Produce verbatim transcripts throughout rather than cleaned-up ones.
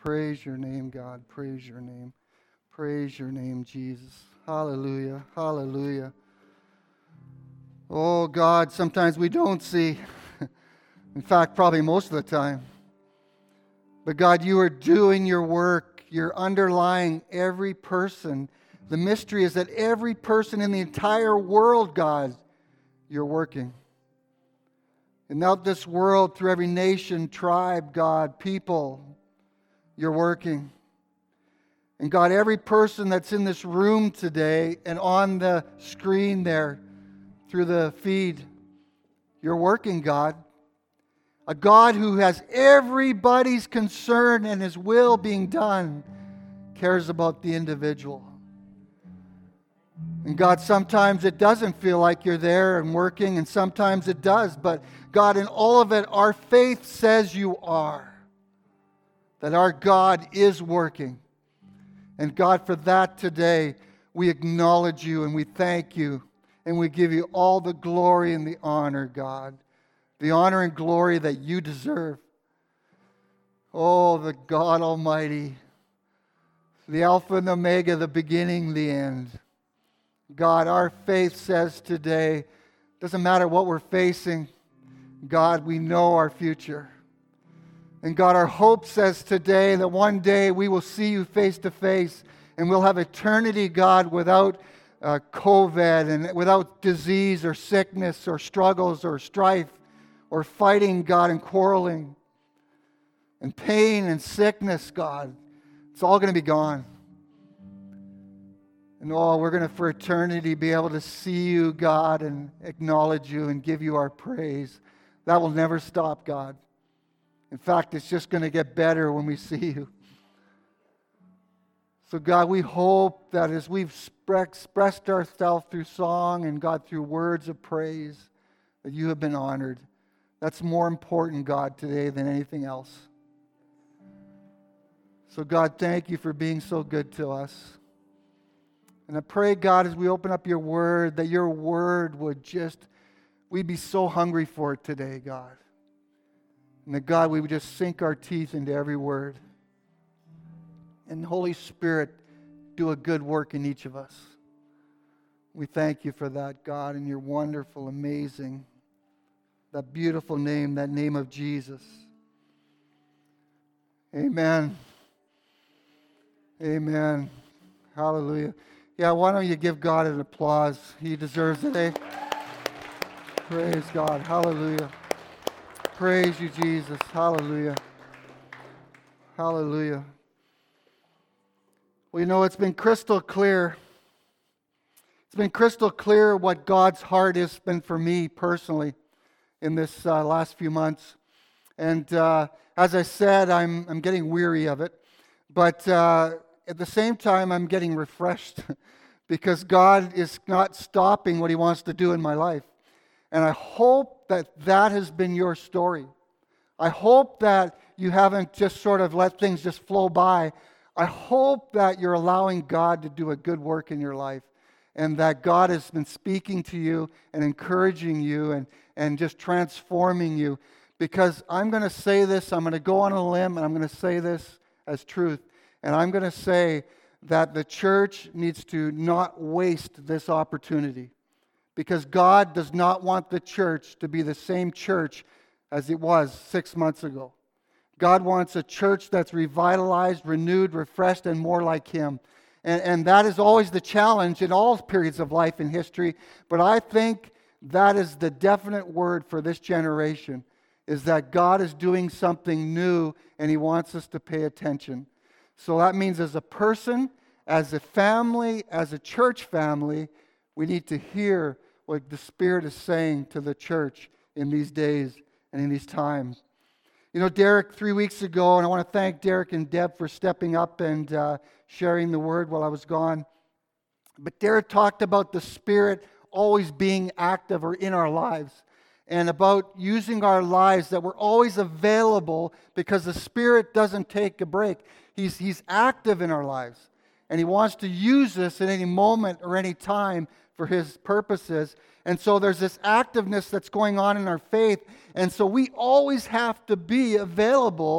Praise your name, God. Praise your name. Praise your name, Jesus. Hallelujah. Hallelujah. Oh, God, sometimes we don't see. In fact, probably most of the time. But God, you are doing your work. You're underlying every person. The mystery is that every person in the entire world, God, you're working. And out this world, through every nation, tribe, God, people, you're working. And God, every person that's in this room today and on the screen there through the feed, you're working, God. A God who has everybody's concern and His will being done, cares about the individual. And God, sometimes it doesn't feel like you're there and working, and sometimes it does. But God, in all of it, our faith says you are. That our God is working. And God, for that today, we acknowledge you and we thank you. And we give you all the glory and the honor, God. The honor and glory that you deserve. Oh, the God Almighty. The Alpha and the Omega, the beginning, the end. God, our faith says today, doesn't matter what we're facing, God, we know our future. And God, our hope says today that one day we will see you face to face and we'll have eternity, God, without uh, COVID and without disease or sickness or struggles or strife or fighting, God, and quarreling and pain and sickness, God. It's all going to be gone. And oh, we're going to, for eternity, be able to see you, God, and acknowledge you and give you our praise. That will never stop, God. In fact, it's just going to get better when we see you. So, God, we hope that as we've expressed ourselves through song and, God, through words of praise, that you have been honored. That's more important, God, today than anything else. So, God, thank you for being so good to us. And I pray, God, as we open up your word, that your word would just, we'd be so hungry for it today, God. And that, God, we would just sink our teeth into every word. And Holy Spirit, do a good work in each of us. We thank you for that, God, in your wonderful, amazing, that beautiful name, that name of Jesus. Amen. Amen. Hallelujah. Yeah, why don't you give God an applause? He deserves it, eh? Praise God. Hallelujah. Praise you, Jesus. Hallelujah. Hallelujah. Well, you know, it's been crystal clear. It's been crystal clear what God's heart has been for me personally in this uh, last few months. And uh, as I said, I'm I'm getting weary of it. But uh, at the same time, I'm getting refreshed because God is not stopping what He wants to do in my life. And I hope that that has been your story. I hope that you haven't just sort of let things just flow by. I hope that you're allowing God to do a good work in your life and that God has been speaking to you and encouraging you and, and just transforming you. Because I'm going to say this, I'm going to go on a limb and I'm going to say this as truth. And I'm going to say that the church needs to not waste this opportunity. Because God does not want the church to be the same church as it was six months ago. God wants a church that's revitalized, renewed, refreshed, and more like Him. And, and that is always the challenge in all periods of life in history. But I think that is the definite word for this generation, is that God is doing something new and He wants us to pay attention. So that means as a person, as a family, as a church family, we need to hear what the Spirit is saying to the church in these days and in these times. You know, Derek, three weeks ago, and I want to thank Derek and Deb for stepping up and uh, sharing the word while I was gone. But Derek talked about the Spirit always being active or in our lives, and about using our lives, that we're always available because the Spirit doesn't take a break. He's, he's active in our lives, and He wants to use us at any moment or any time for His purposes. And so there's this activeness that's going on in our faith. And so we always have to be available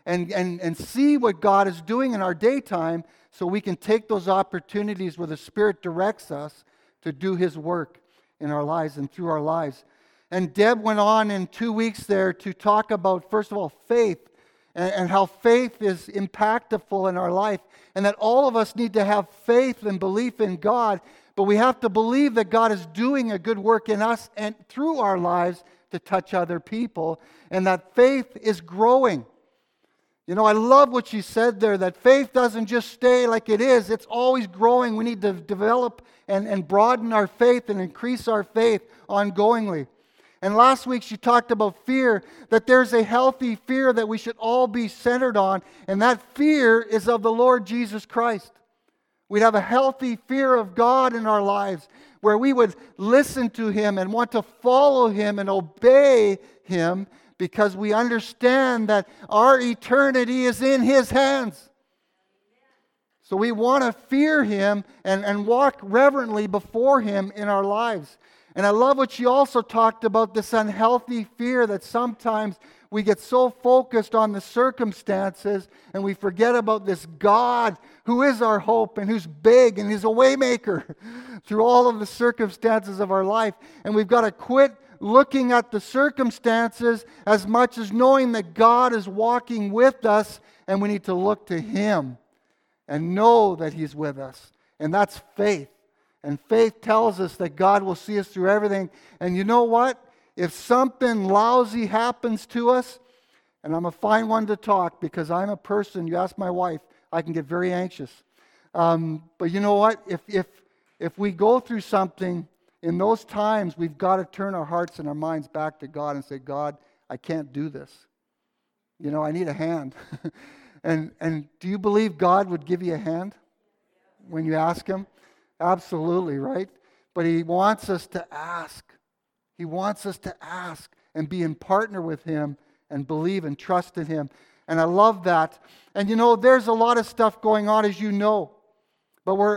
and, and, and see what God is doing in our daytime so we can take those opportunities where the Spirit directs us to do His work in our lives and through our lives. And Deb went on in two weeks there to talk about, first of all, faith and, and how faith is impactful in our life, and that all of us need to have faith and belief in God, but we have to believe that God is doing a good work in us and through our lives to touch other people, and that faith is growing. You know, I love what she said there, that faith doesn't just stay like it is. It's always growing. We need to develop and, and broaden our faith and increase our faith ongoingly. And last week she talked about fear, that there's a healthy fear that we should all be centered on, and that fear is of the Lord Jesus Christ. We'd have a healthy fear of God in our lives, where we would listen to Him and want to follow Him and obey Him, because we understand that our eternity is in His hands. So we want to fear Him and, and walk reverently before Him in our lives. And I love what she also talked about, this unhealthy fear that sometimes we get so focused on the circumstances and we forget about this God who is our hope and who's big and He's a waymaker through all of the circumstances of our life. And we've got to quit looking at the circumstances as much as knowing that God is walking with us, and we need to look to Him and know that He's with us. And that's faith. And faith tells us that God will see us through everything. And you know what? If something lousy happens to us, and I'm a fine one to talk because I'm a person, you ask my wife, I can get very anxious. Um, but you know what? If, if, if we go through something, in those times, we've got to turn our hearts and our minds back to God and say, God, I can't do this. You know, I need a hand. and, and do you believe God would give you a hand when you ask Him? Absolutely, right? But He wants us to ask. He wants us to ask and be in partner with Him and believe and trust in Him. And I love that. And you know, there's a lot of stuff going on, as you know. But we're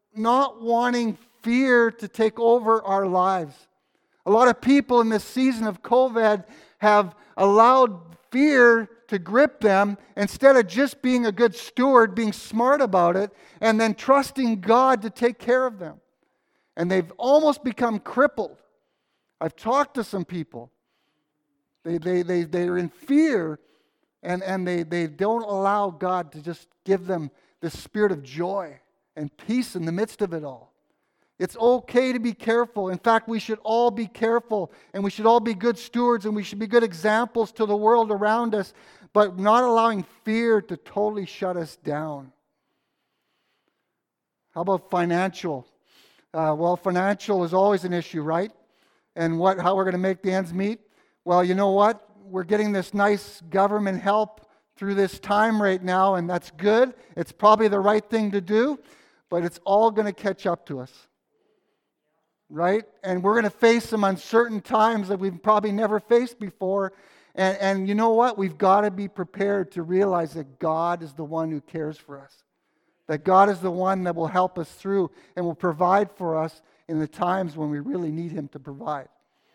not wanting fear to take over our lives. A lot of people in this season of COVID have allowed fear to grip them instead of just being a good steward, being smart about it, and then trusting God to take care of them. And they've almost become crippled. I've talked to some people. They, they, they, they're in fear, and, and they, they don't allow God to just give them the spirit of joy and peace in the midst of it all. It's okay to be careful. In fact, we should all be careful, and we should all be good stewards, and we should be good examples to the world around us, but not allowing fear to totally shut us down. How about financial? Uh, well, financial is always an issue, right? And what? How we're going to make the ends meet? Well, you know what? We're getting this nice government help through this time right now, and that's good. It's probably the right thing to do, but it's all going to catch up to us. Right? And we're going to face some uncertain times that we've probably never faced before. And, and you know what? We've got to be prepared to realize that God is the one who cares for us. That God is the one that will help us through and will provide for us in the times when we really need Him to provide.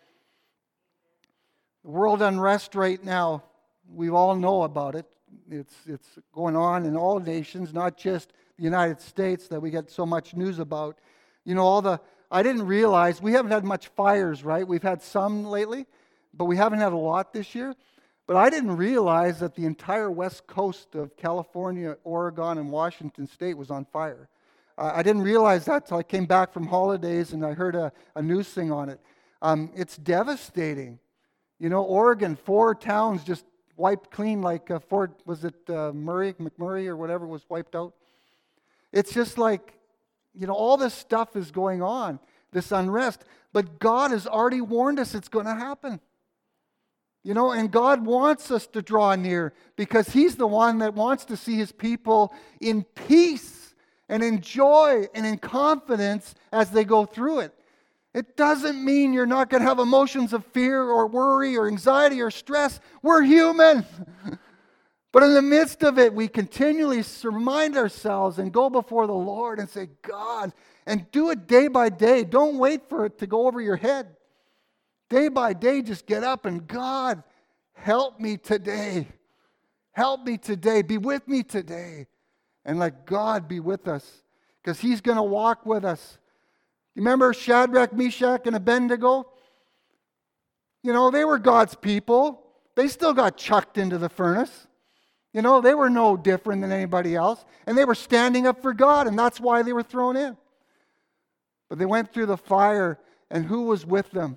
The world unrest right now, we all know about it. It's, it's going on in all nations, not just the United States that we get so much news about. You know, all the I didn't realize, we haven't had much fires, right? We've had some lately, but we haven't had a lot this year. But I didn't realize that the entire west coast of California, Oregon, and Washington State was on fire. Uh, I didn't realize that until I came back from holidays and I heard a, a news thing on it. Um, it's devastating. You know, Oregon, four towns just wiped clean, like uh, Fort, was it uh, Murray, McMurray, or whatever was wiped out? It's just like, you know, all this stuff is going on, this unrest. But God has already warned us it's going to happen. You know, and God wants us to draw near because He's the one that wants to see His people in peace and in joy and in confidence as they go through it. It doesn't mean you're not going to have emotions of fear or worry or anxiety or stress. We're human. But in the midst of it, we continually remind ourselves and go before the Lord and say, God, and do it day by day. Don't wait for it to go over your head. Day by day, just get up and, God, help me today. Help me today. Be with me today. And let God be with us, because He's going to walk with us. You remember Shadrach, Meshach, and Abednego? You know, they were God's people. They still got chucked into the furnace. You know, they were no different than anybody else. And they were standing up for God, and that's why they were thrown in. But they went through the fire, and who was with them?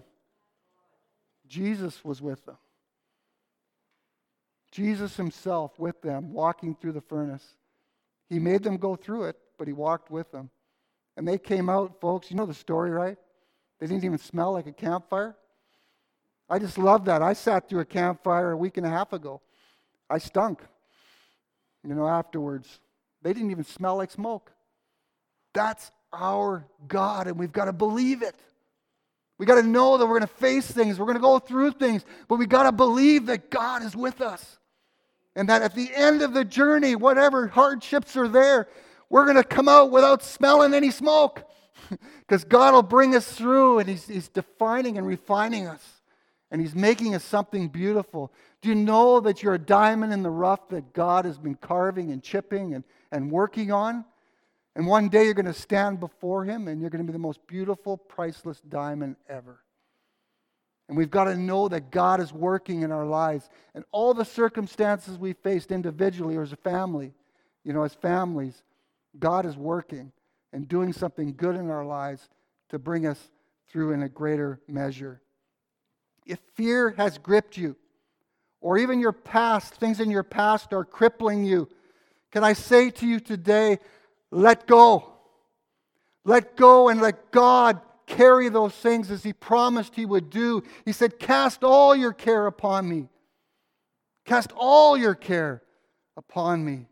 Jesus was with them. Jesus Himself with them, walking through the furnace. He made them go through it, but He walked with them. And they came out, folks, you know the story, right? They didn't even smell like a campfire. I just love that. I sat through a campfire a week and a half ago. I stunk, you know, afterwards. They didn't even smell like smoke. That's our God, and we've got to believe it. We got to know that we're going to face things, we're going to go through things, but we got to believe that God is with us. And that at the end of the journey, whatever hardships are there, we're going to come out without smelling any smoke. Because God will bring us through, and he's, he's defining and refining us. And He's making us something beautiful. Do you know that you're a diamond in the rough that God has been carving and chipping and, and working on? And one day you're going to stand before Him, and you're going to be the most beautiful, priceless diamond ever. And we've got to know that God is working in our lives. And all the circumstances we faced individually or as a family, you know, as families, God is working and doing something good in our lives to bring us through in a greater measure. If fear has gripped you, or even your past, things in your past are crippling you, can I say to you today, let go. Let go and let God carry those things as He promised He would do. He said, cast all your care upon me. Cast all your care upon me.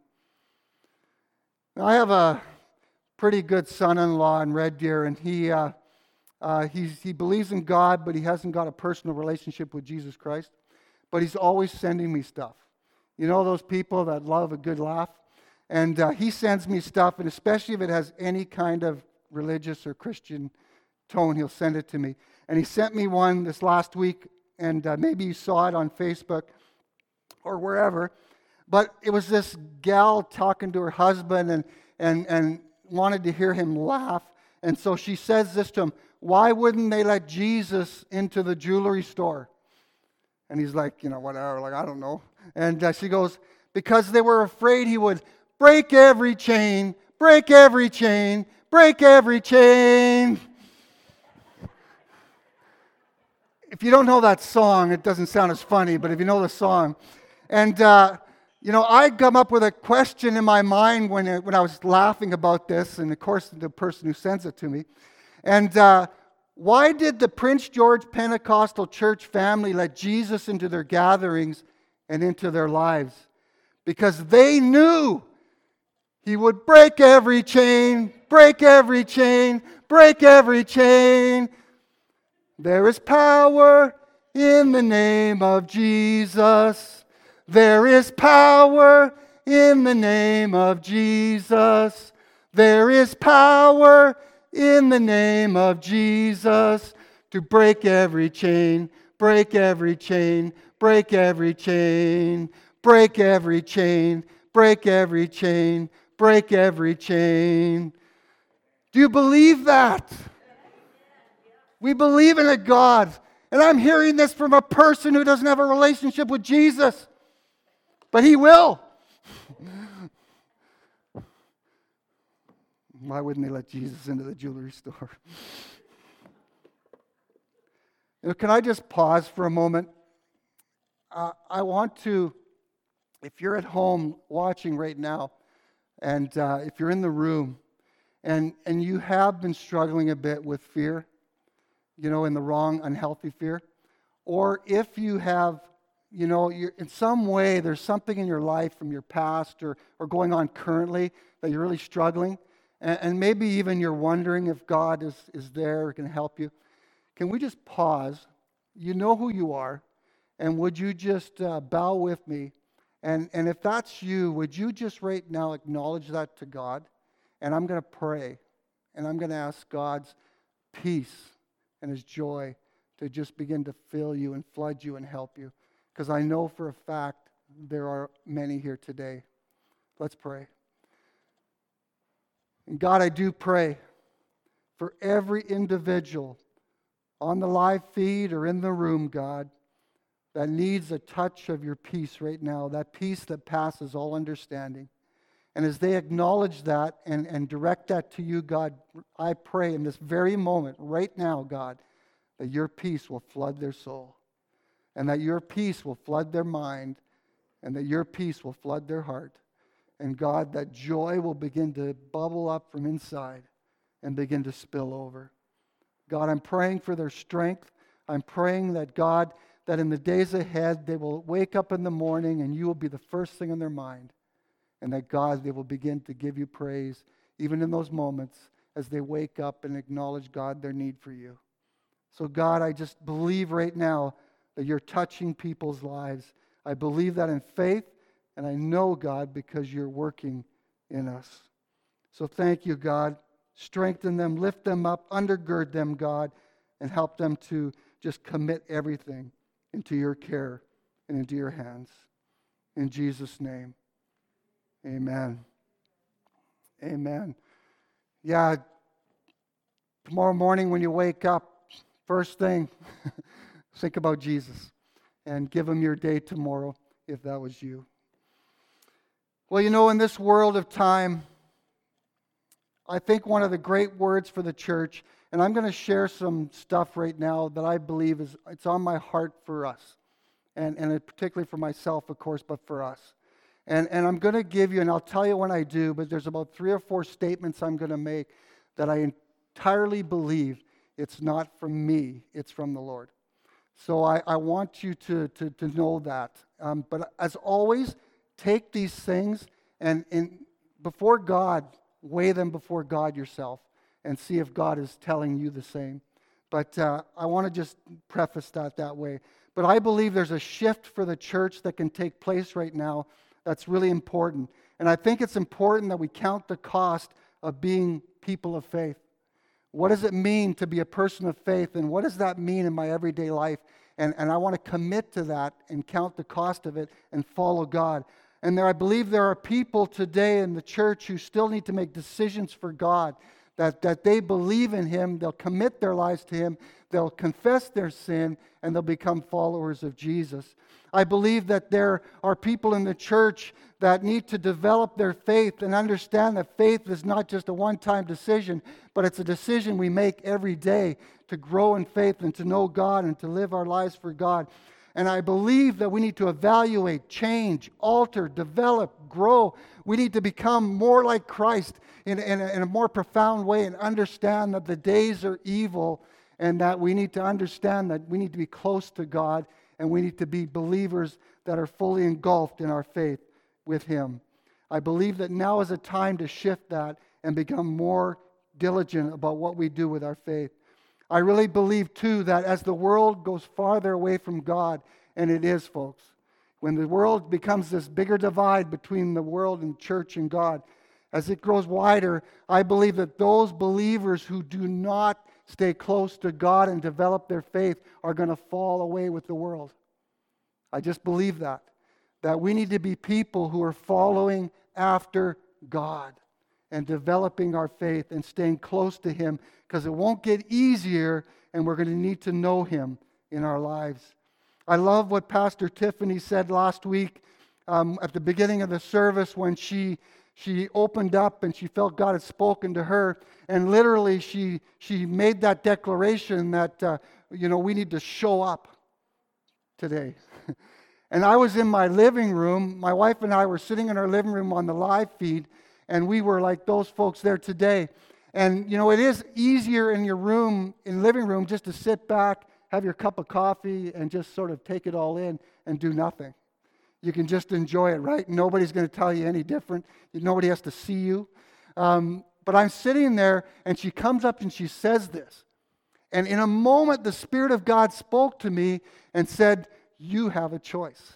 Now, I have a pretty good son-in-law in Red Deer, and he uh, uh, he's, he believes in God, but he hasn't got a personal relationship with Jesus Christ. But he's always sending me stuff. You know those people that love a good laugh? And uh, he sends me stuff, and especially if it has any kind of religious or Christian tone, he'll send it to me. And he sent me one this last week, and uh, maybe you saw it on Facebook or wherever. But it was this gal talking to her husband and and and wanted to hear him laugh. And so she says this to him, why wouldn't they let Jesus into the jewelry store? And he's like, you know, whatever, like, I don't know. And uh, she goes, because they were afraid he would break every chain, break every chain, break every chain. If you don't know that song, it doesn't sound as funny, but if you know the song. And, uh, you know, I come up with a question in my mind when, it, when I was laughing about this, and of course the person who sends it to me. And uh, why did the Prince George Pentecostal Church family let Jesus into their gatherings and into their lives? Because they knew He would break every chain, break every chain, break every chain. There is power in the name of Jesus. There is power in the name of Jesus. There is power in the name of Jesus to break every chain, break every chain, break every chain, break every chain, break every chain, break every chain. Do you believe that? We believe in a God. And I'm hearing this from a person who doesn't have a relationship with Jesus. But He will. Why wouldn't they let Jesus into the jewelry store? You know, can I just pause for a moment? Uh, I want to, if you're at home watching right now, and uh, if you're in the room, and, and you have been struggling a bit with fear, you know, in the wrong, unhealthy fear, or if you have, you know, you're, in some way there's something in your life from your past or, or going on currently that you're really struggling, and, and maybe even you're wondering if God is, is there or can help you, can we just pause? You know who you are, and would you just uh, bow with me? And, and if that's you, would you just right now acknowledge that to God? And I'm going to pray, and I'm going to ask God's peace and His joy to just begin to fill you and flood you and help you. Because I know for a fact there are many here today. Let's pray. And God, I do pray for every individual on the live feed or in the room, God, that needs a touch of your peace right now, that peace that passes all understanding. And as they acknowledge that and, and direct that to you, God, I pray in this very moment, right now, God, that your peace will flood their soul, and that your peace will flood their mind, and that your peace will flood their heart. And God, that joy will begin to bubble up from inside and begin to spill over. God, I'm praying for their strength. I'm praying that, God, that in the days ahead, they will wake up in the morning and you will be the first thing on their mind. And that, God, they will begin to give you praise, even in those moments as they wake up and acknowledge, God, their need for you. So, God, I just believe right now that you're touching people's lives. I believe that in faith, and I know, God, because you're working in us. So thank you, God. Strengthen them, lift them up, undergird them, God, and help them to just commit everything into your care and into your hands. In Jesus' name, amen. Amen. Yeah, tomorrow morning when you wake up, first thing, think about Jesus and give him your day tomorrow if that was you. Well, you know, in this world of time, I think one of the great words for the church, and I'm going to share some stuff right now that I believe is it's on my heart for us, and, and particularly for myself, of course, but for us. And, and I'm going to give you, and I'll tell you when I do, but there's about three or four statements I'm going to make that I entirely believe it's not from me, it's from the Lord. So I, I want you to, to, to know that. Um, but as always, take these things and, and before God, weigh them before God yourself and see if God is telling you the same. But uh, I want to just preface that that way. But I believe there's a shift for the church that can take place right now that's really important. And I think it's important that we count the cost of being people of faith. What does it mean to be a person of faith, and what does that mean in my everyday life? And, and I want to commit to that and count the cost of it and follow God. And there, I believe there are people today in the church who still need to make decisions for God, that, that they believe in him, they'll commit their lives to him, they'll confess their sin, and they'll become followers of Jesus. I believe that there are people in the church that need to develop their faith and understand that faith is not just a one-time decision, but it's a decision we make every day to grow in faith and to know God and to live our lives for God. And I believe that we need to evaluate, change, alter, develop, grow. We need to become more like Christ in, in, a, in a more profound way and understand that the days are evil and that we need to understand that we need to be close to God and we need to be believers that are fully engulfed in our faith with him. I believe that now is a time to shift that and become more diligent about what we do with our faith. I really believe, too, that as the world goes farther away from God, and it is, folks, when the world becomes this bigger divide between the world and church and God, as it grows wider, I believe that those believers who do not stay close to God and develop their faith are going to fall away with the world. I just believe that. That we need to be people who are following after God and developing our faith and staying close to him, because it won't get easier and we're going to need to know him in our lives. I love what Pastor Tiffany said last week um, at the beginning of the service when she she opened up and she felt God had spoken to her, and literally she she made that declaration that uh, you know we need to show up today. And I was in my living room. My wife and I were sitting in our living room on the live feed, and we were like those folks there today. And, you know, it is easier in your room, in living room, just to sit back, have your cup of coffee, and just sort of take it all in and do nothing. You can just enjoy it, right? Nobody's going to tell you any different. Nobody has to see you. Um, but I'm sitting there, and she comes up and she says this. And in a moment, the Spirit of God spoke to me and said, "You have a choice."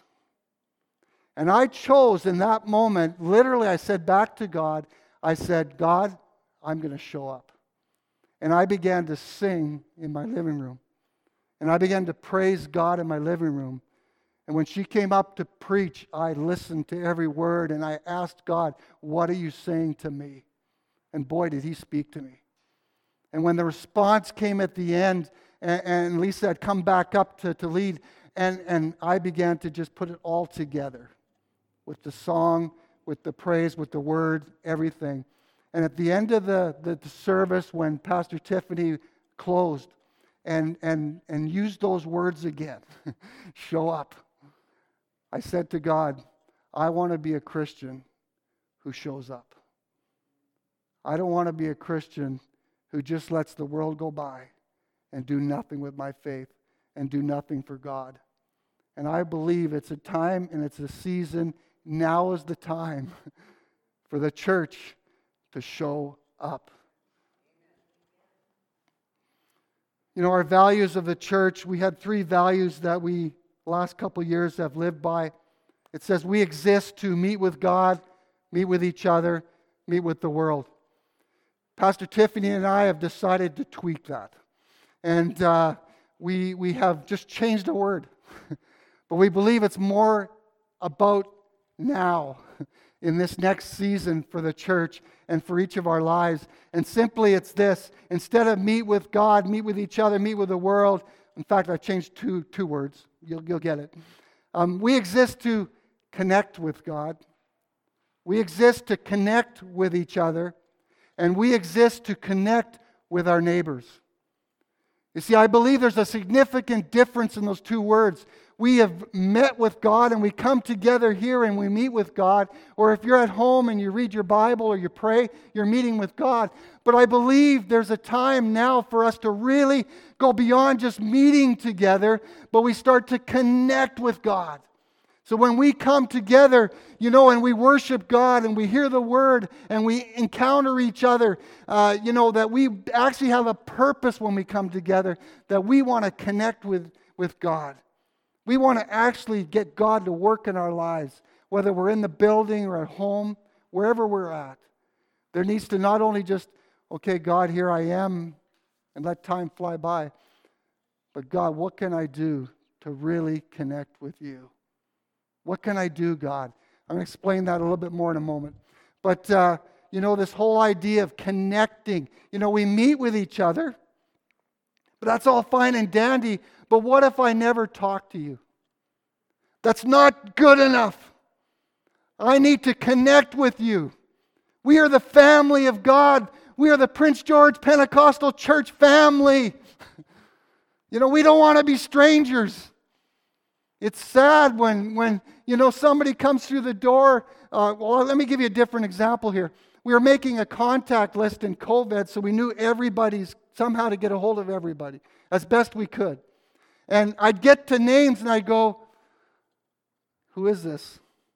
And I chose in that moment, literally I said back to God, I said, "God, I'm going to show up." And I began to sing in my living room. And I began to praise God in my living room. And when she came up to preach, I listened to every word and I asked God, what are you saying to me? And boy, did he speak to me. And when the response came at the end, and, and Lisa had come back up to, to lead, and, and I began to just put it all together with the song, with the praise, with the word, everything. And at the end of the, the, the service, when Pastor Tiffany closed and, and, and used those words again, show up, I said to God, I want to be a Christian who shows up. I don't want to be a Christian who just lets the world go by and do nothing with my faith and do nothing for God. And I believe it's a time and it's a season. Now is the time for the church to show up. You know, our values of the church, we had three values that we, last couple years, have lived by. It says we exist to meet with God, meet with each other, meet with the world. Pastor Tiffany and I have decided to tweak that. And uh, we, we have just changed a word. But we believe it's more about now, in this next season for the church and for each of our lives. And simply it's this: instead of meet with God, meet with each other, meet with the world. In fact, I changed two, two words. You'll, you'll get it. Um, we exist to connect with God. We exist to connect with each other. And we exist to connect with our neighbors. You see, I believe there's a significant difference in those two words. We have met with God and we come together here and we meet with God. Or if you're at home and you read your Bible or you pray, you're meeting with God. But I believe there's a time now for us to really go beyond just meeting together, but we start to connect with God. So when we come together, you know, and we worship God and we hear the Word and we encounter each other, uh, you know, that we actually have a purpose when we come together, that we want to connect with, with God. We want to actually get God to work in our lives, whether we're in the building or at home, wherever we're at. There needs to not only just, okay, God, here I am, and let time fly by, but God, what can I do to really connect with you? What can I do, God? I'm going to explain that a little bit more in a moment. But, uh, you know, this whole idea of connecting. You know, we meet with each other, but that's all fine and dandy. But what if I never talk to you? That's not good enough. I need to connect with you. We are the family of God. We are the Prince George Pentecostal Church family. You know, we don't want to be strangers. It's sad when, when you know, somebody comes through the door. Uh, well, let me give you a different example here. We were making a contact list in COVID, so we knew everybody's, somehow to get a hold of everybody as best we could. And I'd get to names and I'd go, who is this?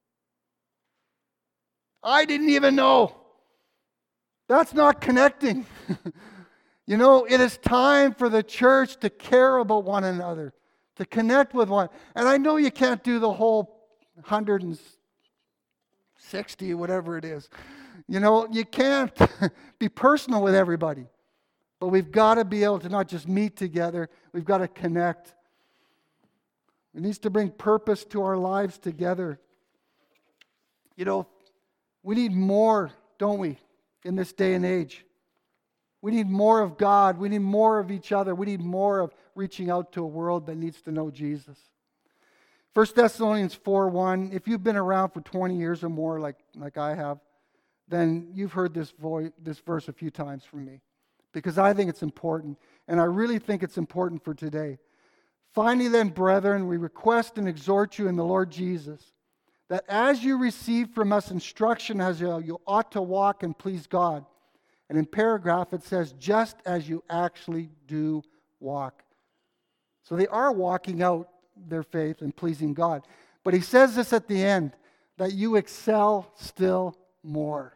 I didn't even know. That's not connecting. You know, it is time for the church to care about one another, to connect with one. And I know you can't do the whole one hundred sixty, whatever it is. You know, you can't be personal with everybody. But we've got to be able to not just meet together, we've got to connect. It needs to bring purpose to our lives together. You know, we need more, don't we, in this day and age? We need more of God. We need more of each other. We need more of reaching out to a world that needs to know Jesus. First Thessalonians four one, if you've been around for twenty years or more like, like I have, then you've heard this, voice, this verse a few times from me. Because I think it's important, and I really think it's important for today. Finally then, brethren, we request and exhort you in the Lord Jesus, that as you receive from us instruction as you, you ought to walk and please God. And in paragraph it says, just as you actually do walk. So they are walking out their faith and pleasing God. But he says this at the end, that you excel still more.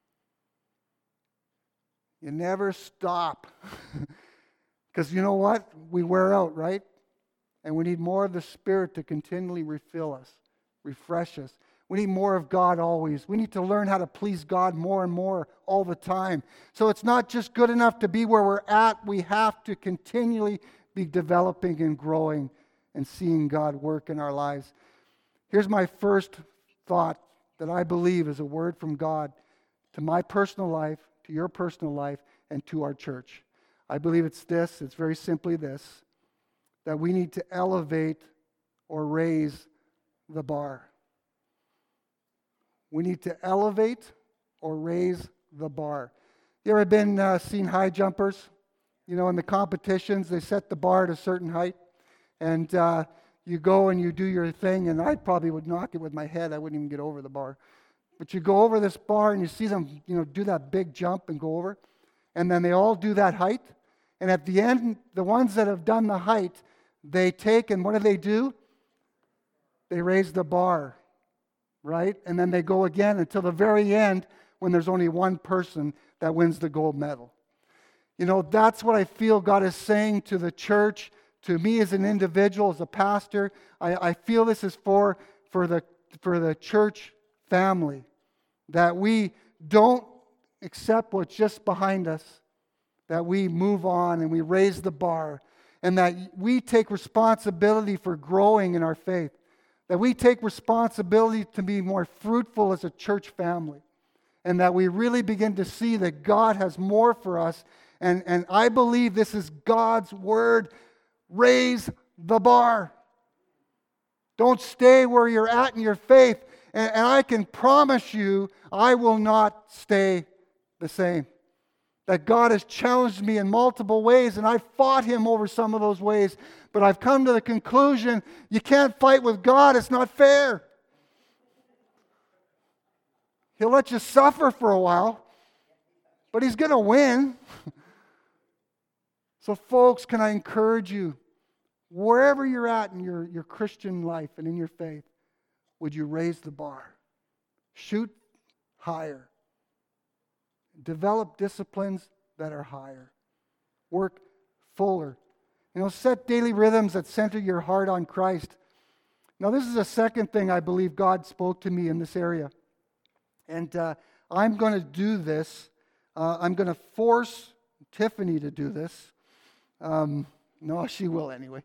You never stop. Because you know what? We wear out, right? And we need more of the Spirit to continually refill us, refresh us. We need more of God always. We need to learn how to please God more and more all the time. So it's not just good enough to be where we're at. We have to continually be developing and growing and seeing God work in our lives. Here's my first thought that I believe is a word from God to my personal life, to your personal life, and to our church. I believe it's this, it's very simply this, that we need to elevate or raise the bar. We need to elevate or raise the bar. You ever been uh, seen high jumpers? You know, in the competitions, they set the bar at a certain height, and uh, you go and you do your thing, and I probably would knock it with my head. I wouldn't even get over the bar. But you go over this bar, and you see them, you know, do that big jump and go over, and then they all do that height, and at the end, the ones that have done the height, they take, and what do they do? They raise the bar, right? And then they go again until the very end when there's only one person that wins the gold medal. You know, that's what I feel God is saying to the church, to me as an individual, as a pastor. I, I feel this is for, for, the, for the church family, that we don't accept what's just behind us, that we move on and we raise the bar, and that we take responsibility for growing in our faith, that we take responsibility to be more fruitful as a church family, and that we really begin to see that God has more for us. And, and I believe this is God's word. Raise the bar. Don't stay where you're at in your faith. And, and I can promise you, I will not stay the same. That God has challenged me in multiple ways, and I've fought Him over some of those ways. But I've come to the conclusion, you can't fight with God. It's not fair. He'll let you suffer for a while, but He's going to win. So folks, can I encourage you, wherever you're at in your, your Christian life and in your faith, would you raise the bar? Shoot higher. Develop disciplines that are higher. Work fuller. You know, set daily rhythms that center your heart on Christ. Now, this is a second thing I believe God spoke to me in this area. And uh, I'm going to do this. Uh, I'm going to force Tiffany to do this. Um, no, she will anyway.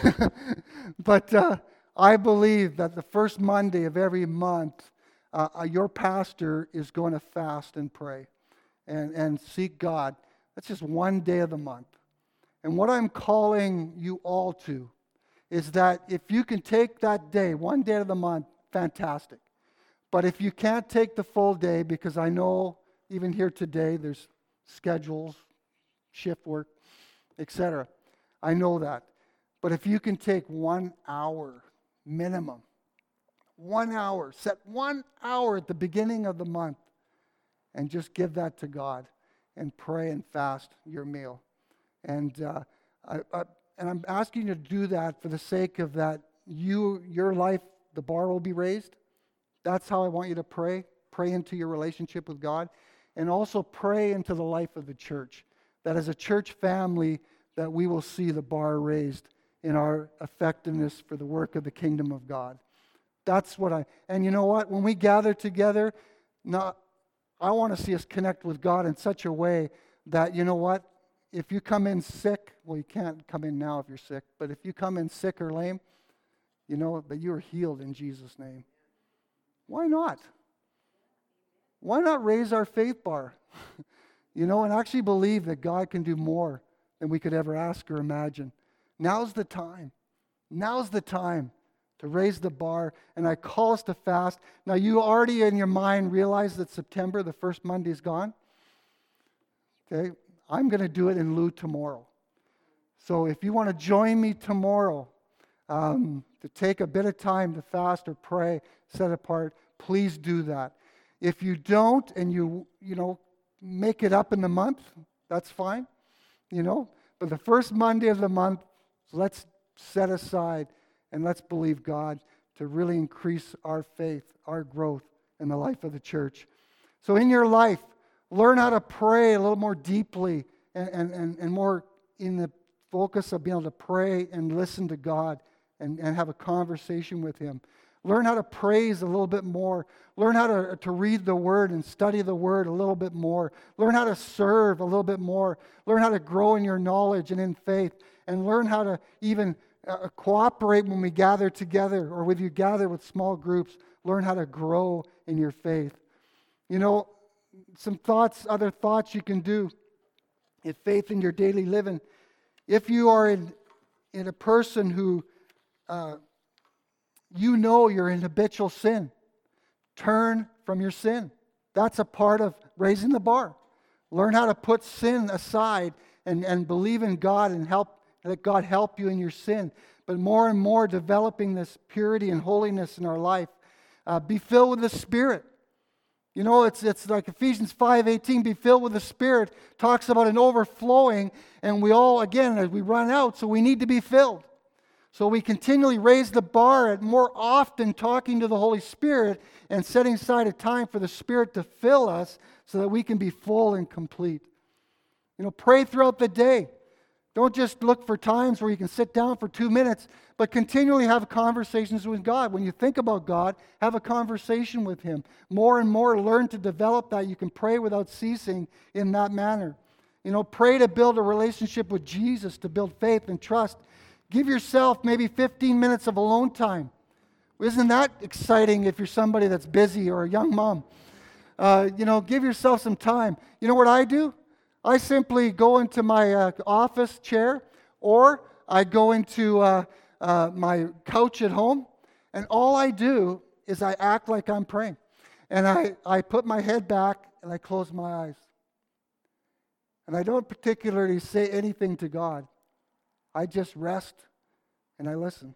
But uh, I believe that the first Monday of every month, uh, your pastor is going to fast and pray and, and seek God. That's just one day of the month. And what I'm calling you all to is that if you can take that day, one day of the month, fantastic. But if you can't take the full day, because I know even here today there's schedules, shift work, et cetera. I know that. But if you can take one hour minimum, one hour, set one hour at the beginning of the month and just give that to God and pray and fast your meal. And uh, I, I, and I'm asking you to do that for the sake of that you, your life, the bar will be raised. That's how I want you to pray. Pray into your relationship with God. And also pray into the life of the church. That as a church family, that we will see the bar raised in our effectiveness for the work of the kingdom of God. That's what I, and you know what? When we gather together, not, I want to see us connect with God in such a way that, you know what? If you come in sick, well, you can't come in now if you're sick, but if you come in sick or lame, you know that you are healed in Jesus' name. Why not? Why not raise our faith bar? You know, and actually believe that God can do more than we could ever ask or imagine. Now's the time. Now's the time to raise the bar, and I call us to fast. Now, you already in your mind realize that September, the first Monday, is gone. Okay? I'm going to do it in lieu tomorrow. So if you want to join me tomorrow um, to take a bit of time to fast or pray, set apart, please do that. If you don't and you, you know, make it up in the month, that's fine, you know. But the first Monday of the month, let's set aside and let's believe God to really increase our faith, our growth in the life of the church. So in your life, learn how to pray a little more deeply and, and, and, and more in the focus of being able to pray and listen to God and, and have a conversation with Him. Learn how to praise a little bit more. Learn how to, to read the Word and study the Word a little bit more. Learn how to serve a little bit more. Learn how to grow in your knowledge and in faith. And learn how to even uh, cooperate when we gather together, or when you gather with small groups. Learn how to grow in your faith. You know, some thoughts, other thoughts you can do in faith in your daily living. If you are in, in a person who uh, you know you're in habitual sin, turn from your sin. That's a part of raising the bar. Learn how to put sin aside and, and believe in God and help let God help you in your sin. But more and more developing this purity and holiness in our life. Uh, be filled with the Spirit. You know, it's it's like Ephesians five eighteen, be filled with the Spirit, talks about an overflowing, and we all, again, as we run out, so we need to be filled. So we continually raise the bar at more often talking to the Holy Spirit and setting aside a time for the Spirit to fill us so that we can be full and complete. You know, pray throughout the day. Don't just look for times where you can sit down for two minutes, but continually have conversations with God. When you think about God, have a conversation with Him. More and more learn to develop that. You can pray without ceasing in that manner. You know, pray to build a relationship with Jesus, to build faith and trust. Give yourself maybe fifteen minutes of alone time. Isn't that exciting if you're somebody that's busy or a young mom? Uh, you know, give yourself some time. You know what I do? I simply go into my uh, office chair, or I go into uh, uh, my couch at home, and all I do is I act like I'm praying. And I, I put my head back and I close my eyes. And I don't particularly say anything to God. I just rest and I listen.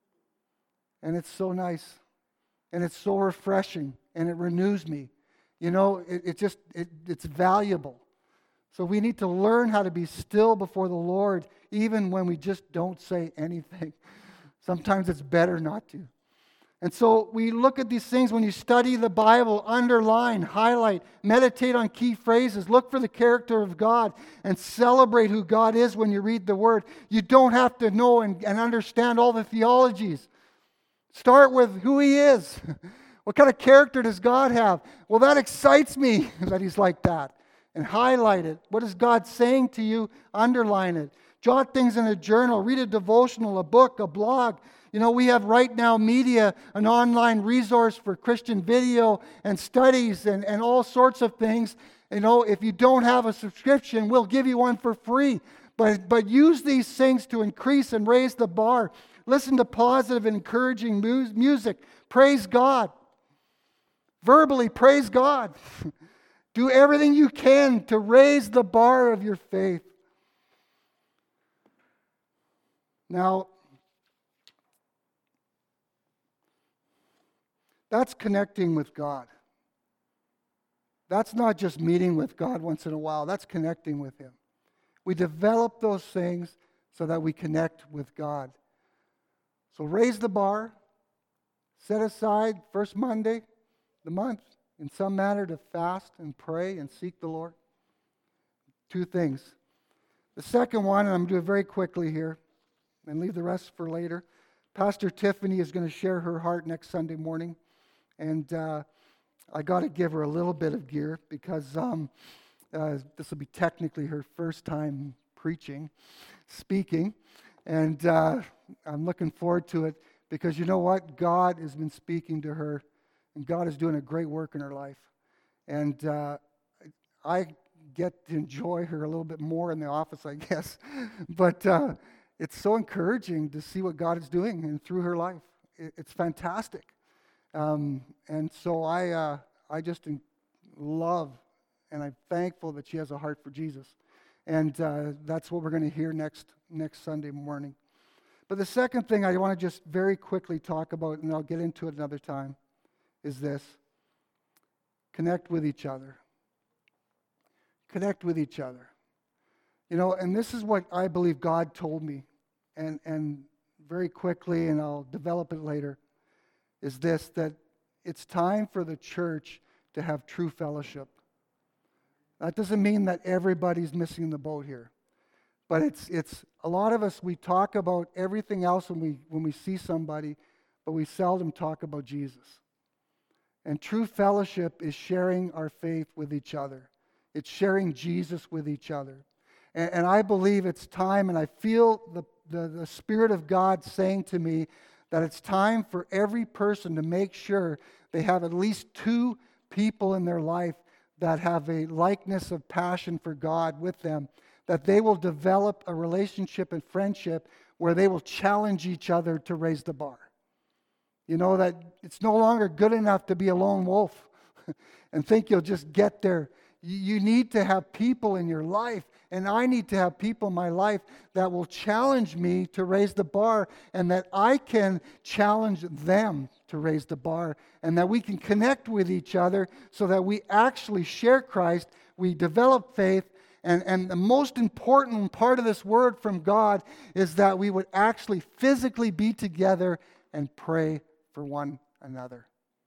And it's so nice. And it's so refreshing. And it renews me. You know, it, it just, it, it's valuable. So we need to learn how to be still before the Lord, even when we just don't say anything. Sometimes it's better not to. And so we look at these things when you study the Bible, underline, highlight, meditate on key phrases, look for the character of God, and celebrate who God is when you read the Word. You don't have to know and, and understand all the theologies. Start with who He is. What kind of character does God have? Well, that excites me that He's like that. And highlight it. What is God saying to you? Underline it. Jot things in a journal. Read a devotional, a book, a blog. You know, we have Right Now Media, an online resource for Christian video and studies and, and all sorts of things. You know, if you don't have a subscription, we'll give you one for free. But, but use these things to increase and raise the bar. Listen to positive and encouraging mu- music. Praise God. Verbally, praise God. Do everything you can to raise the bar of your faith. Now, that's connecting with God. That's not just meeting with God once in a while. That's connecting with Him. We develop those things so that we connect with God. So raise the bar. Set aside first Monday of the month in some manner to fast and pray and seek the Lord. Two things. The second one, and I'm going to do it very quickly here and leave the rest for later. Pastor Tiffany is going to share her heart next Sunday morning. And uh, I got to give her a little bit of gear because um, uh, this will be technically her first time preaching, speaking. And uh, I'm looking forward to it because you know what? God has been speaking to her. And God is doing a great work in her life. And uh, I get to enjoy her a little bit more in the office, I guess. But uh, it's so encouraging to see what God is doing and through her life. It, it's fantastic. Um, and so I, uh, I just love and I'm thankful that she has a heart for Jesus. And uh, that's what we're going to hear next, next Sunday morning. But the second thing I want to just very quickly talk about, and I'll get into it another time, is this. Connect with each other. Connect with each other. You know, and this is what I believe God told me, and, and very quickly, and I'll develop it later, is this, that it's time for the church to have true fellowship. That doesn't mean that everybody's missing the boat here. But it's it's a lot of us, we talk about everything else when we when we see somebody, but we seldom talk about Jesus. And true fellowship is sharing our faith with each other. It's sharing Jesus with each other. And, and I believe it's time, and I feel the, the, the Spirit of God saying to me that it's time for every person to make sure they have at least two people in their life that have a likeness of passion for God with them, that they will develop a relationship and friendship where they will challenge each other to raise the bar. You know, that it's no longer good enough to be a lone wolf and think you'll just get there. You need to have people in your life, and I need to have people in my life that will challenge me to raise the bar, and that I can challenge them to raise the bar, and that we can connect with each other so that we actually share Christ, we develop faith, and, and the most important part of this word from God is that we would actually physically be together and pray for one another.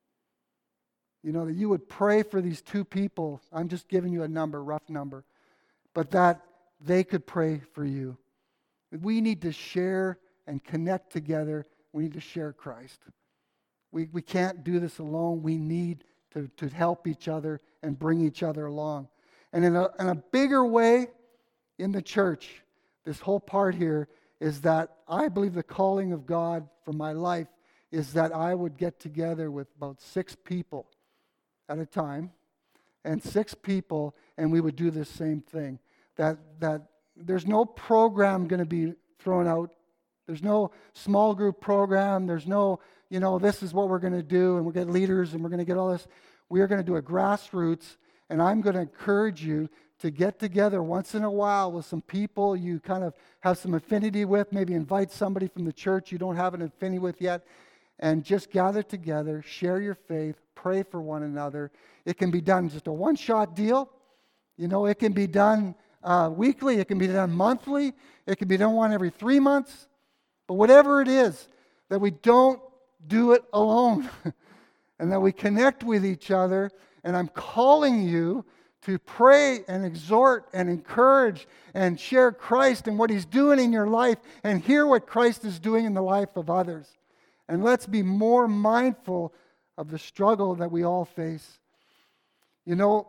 You know, that you would pray for these two people. I'm just giving you a number, rough number. But that they could pray for you. We need to share and connect together. We need to share Christ. We, we can't do this alone. We need to, to help each other and bring each other along. And in a, in a bigger way in the church, this whole part here is that I believe the calling of God for my life is that I would get together with about six people at a time, and six people, and we would do this same thing. That that there's no program going to be thrown out. There's no small group program. There's no, you know, this is what we're going to do, and we'll get leaders, and we're going to get all this. We are going to do a grassroots, and I'm going to encourage you to get together once in a while with some people you kind of have some affinity with. Maybe invite somebody from the church you don't have an affinity with yet, and just gather together, share your faith, pray for one another. It can be done just a one-shot deal. You know, it can be done uh, weekly. It can be done monthly. It can be done one every three months. But whatever it is, that we don't do it alone and that we connect with each other. And I'm calling you to pray and exhort and encourage and share Christ and what He's doing in your life and hear what Christ is doing in the life of others. And let's be more mindful of the struggle that we all face. You know,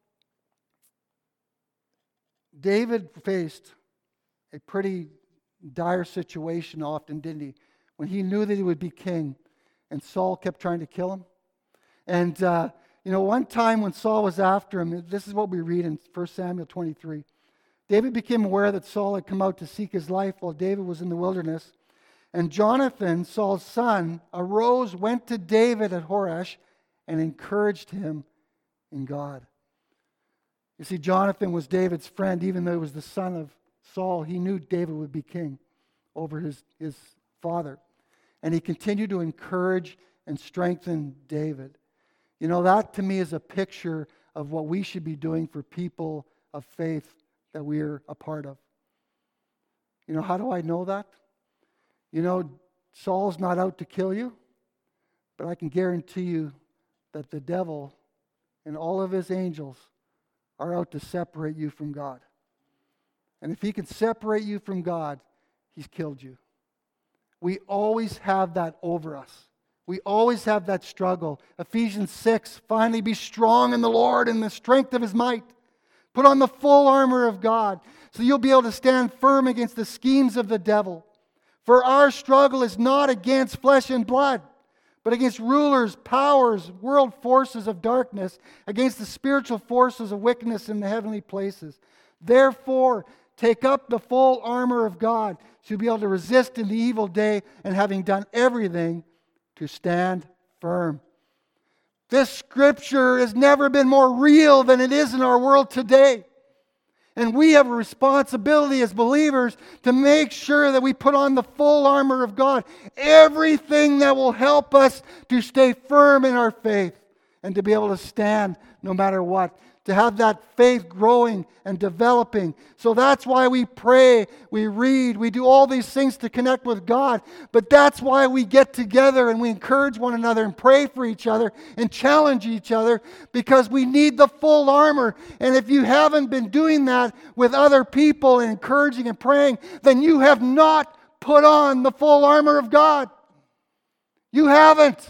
David faced a pretty dire situation often, didn't he? When he knew that he would be king, and Saul kept trying to kill him. And, uh, you know, one time when Saul was after him, this is what we read in First Samuel twenty-three. David became aware that Saul had come out to seek his life while David was in the wilderness. And Jonathan, Saul's son, arose, went to David at Horesh, and encouraged him in God. You see, Jonathan was David's friend, even though he was the son of Saul. He knew David would be king over his, his father. And he continued to encourage and strengthen David. You know, that to me is a picture of what we should be doing for people of faith that we're a part of. You know, how do I know that? You know, Saul's not out to kill you, but I can guarantee you that the devil and all of his angels are out to separate you from God. And if he can separate you from God, he's killed you. We always have that over us. We always have that struggle. Ephesians six, finally be strong in the Lord and the strength of His might. Put on the full armor of God so you'll be able to stand firm against the schemes of the devil. For our struggle is not against flesh and blood, but against rulers, powers, world forces of darkness, against the spiritual forces of wickedness in the heavenly places. Therefore, take up the full armor of God so you'll be able to resist in the evil day, and having done everything, to stand firm. This scripture has never been more real than it is in our world today. And we have a responsibility as believers to make sure that we put on the full armor of God. Everything that will help us to stay firm in our faith and to be able to stand no matter what. To have that faith growing and developing. So that's why we pray, we read, we do all these things to connect with God. But that's why we get together and we encourage one another and pray for each other and challenge each other, because we need the full armor. And if you haven't been doing that with other people and encouraging and praying, then you have not put on the full armor of God. You haven't.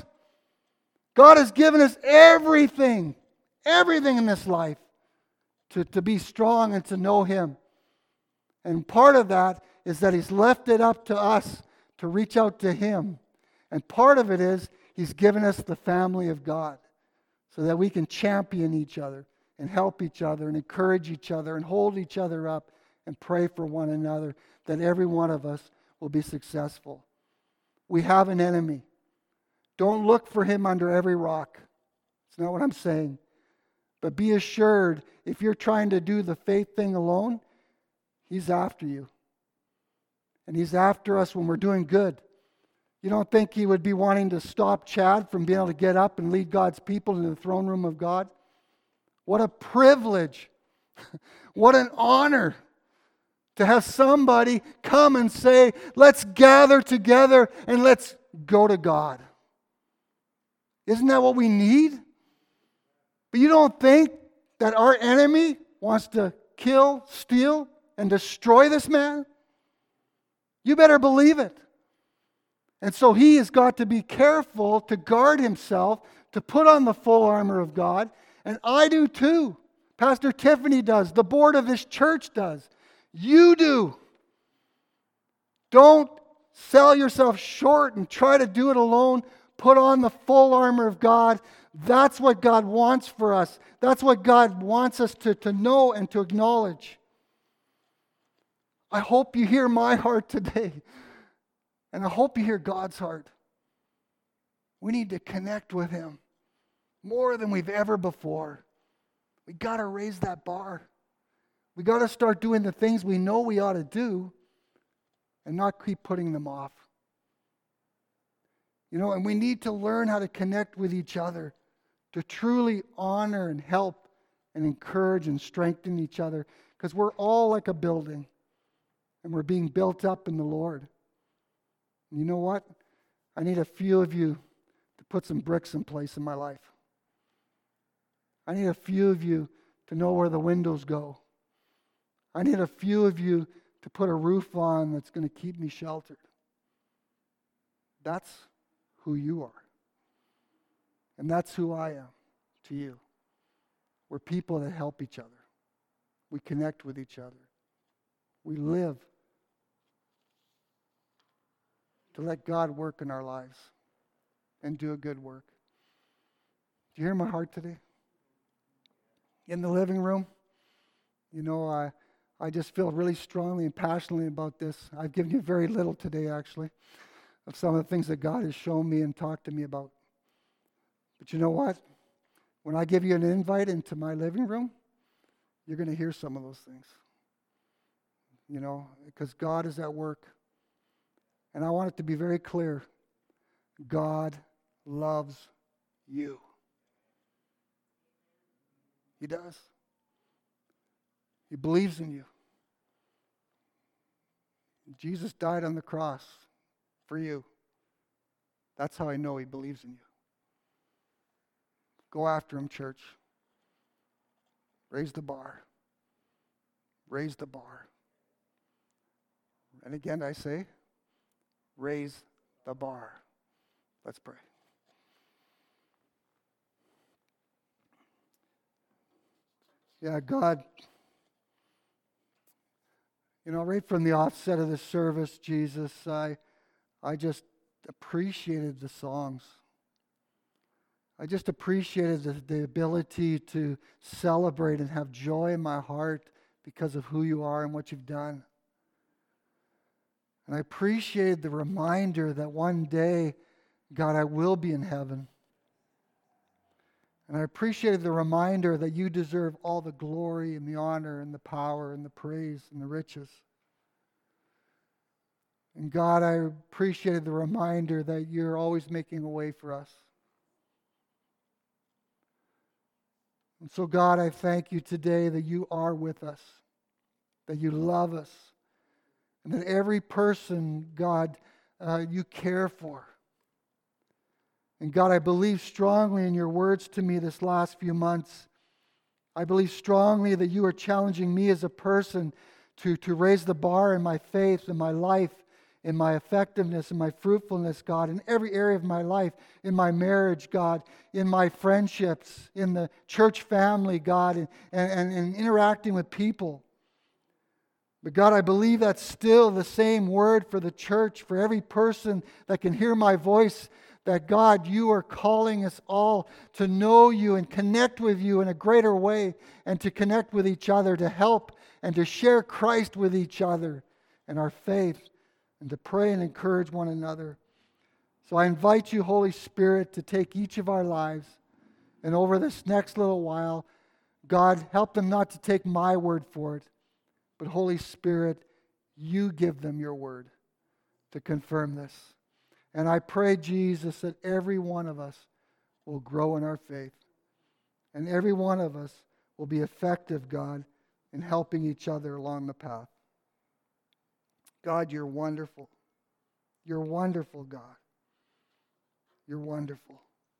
God has given us everything. Everything in this life to, to be strong and to know Him. And part of that is that He's left it up to us to reach out to Him. And part of it is He's given us the family of God so that we can champion each other and help each other and encourage each other and hold each other up and pray for one another, that every one of us will be successful. We have an enemy. Don't look for him under every rock. It's not what I'm saying. But be assured, if you're trying to do the faith thing alone, he's after you. And he's after us when we're doing good. You don't think he would be wanting to stop Chad from being able to get up and lead God's people into the throne room of God? What a privilege. What an honor to have somebody come and say, let's gather together and let's go to God. Isn't that what we need? But you don't think that our enemy wants to kill, steal, and destroy this man? You better believe it. And so he has got to be careful to guard himself, to put on the full armor of God. And I do too. Pastor Tiffany does. The board of this church does. You do. Don't sell yourself short and try to do it alone. Put on the full armor of God. That's what God wants for us. That's what God wants us to, to know and to acknowledge. I hope you hear my heart today. And I hope you hear God's heart. We need to connect with Him more than we've ever before. We got to raise that bar. We got to start doing the things we know we ought to do and not keep putting them off. You know, and we need to learn how to connect with each other, to truly honor and help and encourage and strengthen each other, because we're all like a building and we're being built up in the Lord. And you know what? I need a few of you to put some bricks in place in my life. I need a few of you to know where the windows go. I need a few of you to put a roof on that's going to keep me sheltered. That's who you are. And that's who I am to you. We're people that help each other. We connect with each other. We live to let God work in our lives and do a good work. Do you hear my heart today? In the living room, you know, I, I just feel really strongly and passionately about this. I've given you very little today, actually, of some of the things that God has shown me and talked to me about. But you know what? When I give you an invite into my living room, you're going to hear some of those things. You know, because God is at work. And I want it to be very clear. God loves you. He does. He believes in you. Jesus died on the cross for you. That's how I know He believes in you. Go after Him, church. Raise the bar. Raise the bar. And again, I say, raise the bar. Let's pray. Yeah, God, you know, right from the offset of the service, Jesus, I, I just appreciated the songs. I just appreciated the, the ability to celebrate and have joy in my heart because of who you are and what you've done. And I appreciated the reminder that one day, God, I will be in heaven. And I appreciated the reminder that you deserve all the glory and the honor and the power and the praise and the riches. And God, I appreciated the reminder that you're always making a way for us. And so, God, I thank you today that you are with us, that you love us, and that every person, God, uh, you care for. And God, I believe strongly in your words to me this last few months. I believe strongly that you are challenging me as a person to, to raise the bar in my faith, in my life, in my effectiveness, in my fruitfulness, God, in every area of my life, in my marriage, God, in my friendships, in the church family, God, and, and, and interacting with people. But God, I believe that's still the same word for the church, for every person that can hear my voice, that God, you are calling us all to know you and connect with you in a greater way, and to connect with each other, to help and to share Christ with each other and our faith, and to pray and encourage one another. So I invite you, Holy Spirit, to take each of our lives, and over this next little while, God, help them not to take my word for it, but Holy Spirit, you give them your word to confirm this. And I pray, Jesus, that every one of us will grow in our faith. And every one of us will be effective, God, in helping each other along the path. God, you're wonderful. You're wonderful, God. You're wonderful.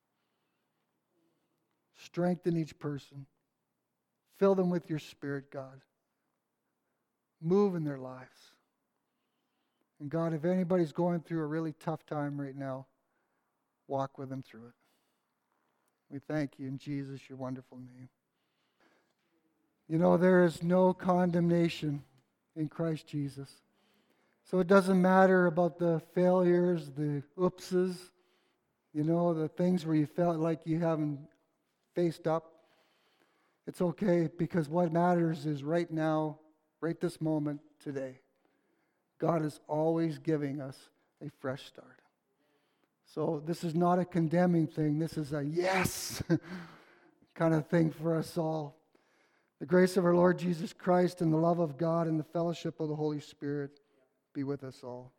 Strengthen each person. Fill them with your Spirit, God. Move in their lives. And God, if anybody's going through a really tough time right now, walk with them through it. We thank you in Jesus, your wonderful name. You know, there is no condemnation in Christ Jesus. So it doesn't matter about the failures, the oopses, you know, the things where you felt like you haven't faced up. It's okay, because what matters is right now, right this moment, today. God is always giving us a fresh start. So this is not a condemning thing. This is a yes kind of thing for us all. The grace of our Lord Jesus Christ and the love of God and the fellowship of the Holy Spirit be with us all.